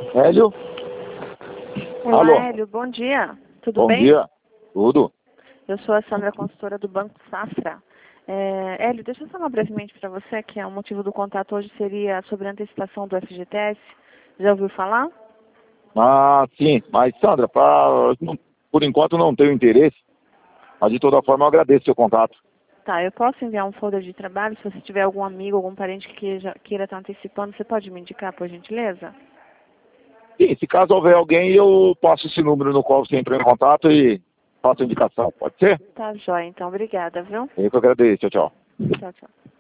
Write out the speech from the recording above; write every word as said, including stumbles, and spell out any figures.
Hélio? Olá, Alô? Hélio, bom dia. Tudo Bom bem? dia. Tudo? Eu sou a Sandra, consultora do Banco Safra. É, Hélio, deixa eu falar brevemente para você que é, o motivo do contato hoje seria sobre a antecipação do F G T S. Já ouviu falar? Ah, sim. Mas, Sandra, pra, não- por enquanto não tenho interesse. Mas, de toda forma, eu agradeço o seu contato. Tá, eu posso enviar um folder de trabalho. Se você tiver algum amigo, algum parente que queira, queira estar antecipando, você pode me indicar, por gentileza? Sim, se caso houver alguém, eu passo esse número no qual você entrou em contato e faço a indicação. Pode ser? Tá, joia. Então, obrigada, viu? Eu que agradeço. Tchau, tchau. Tchau, tchau.